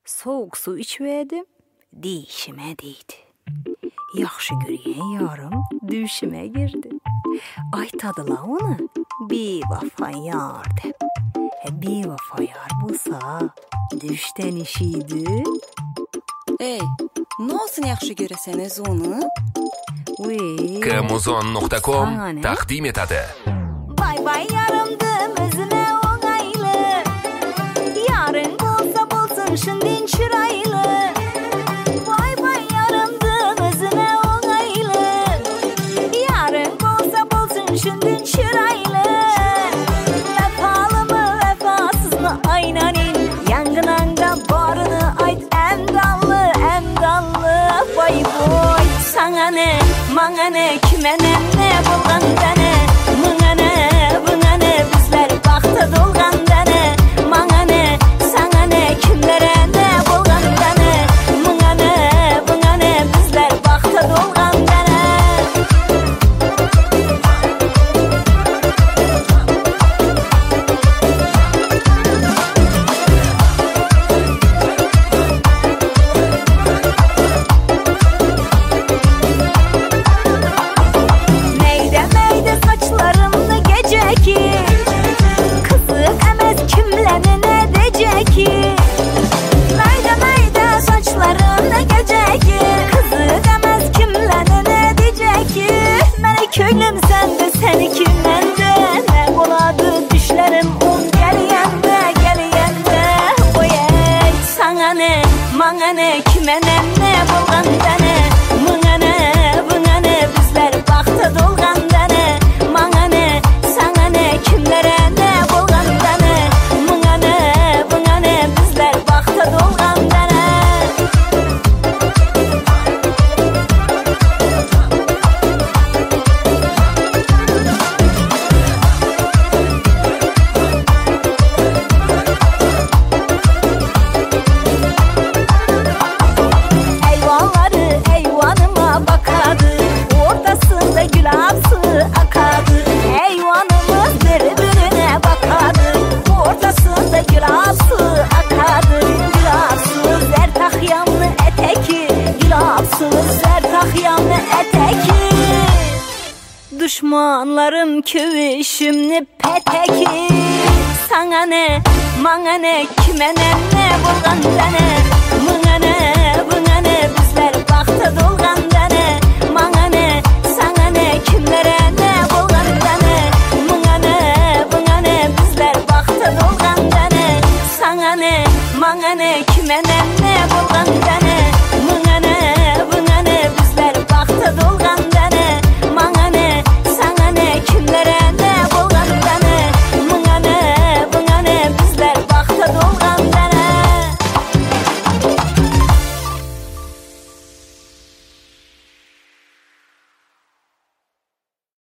soğuk su içmedim, dişime değdi. Yaxşı görüyen yarım düşüme girdi. Aytadılar onu bir vafa yar dep. Bir vafa yar bulsa düşten işiydi. Ne olsun yaxşı göreseniz onu? Kmuzon.com takdim etadi. Bay bay yarımdım özüne onaylı. Yarın olsa bulsun şundin çıraylı. Bay bay yarımdım özüne onaylı. Yarın olsa bulsun şundin çıraylı. Vefalı mı vefasız mı aynanin. Yangınanda barını ayt emdallı emdallı. Bay boy sana ne mana ne kime ne bulgan dene. Mına ne buna ne bizler bakta dolgan dene. Mana ne sana ne kimlere ne bulgan dene. Mına ne buna ne bizler bakta dolgan dene. Meyde meyde saçlarımda gece ki. Kızık emez kimlerin edecek ki. Meyde meyde saçlarımda gece ki. Kızık emez kimlerin edecek ki. Meni köylüm sende seni kimlende. Ne buladı düşlerim un geliyende geliyende. Oy ey sana ne mana ne kime ne bulgan dene. Mına ne buna ne bizler bakta dolgan dene. Mana ne sana ne kimlere ne bulgan dene. Mına ne buna ne bizler bakta dolgan dene. Eyvalları eyvanıma bakadı. Ortasında gül ağası akadı. Eyvanımız birbirine bakadı. Ortasında gül ağası akadı. Gül ağası zertahyanlı eteki. Gül ağası zertahyanlı eteki. Düşmanlarım kövüşümlü peteki. Sana ne mana ne kime ne bulgan dene. Mına ne buna ne bizler bakta dolgan dene. Mana ne sana ne kimlere ne bulgan dene. Mına ne buna ne bizler bakta dolgan dene. Sana ne mana ne kime ne bulgan dene.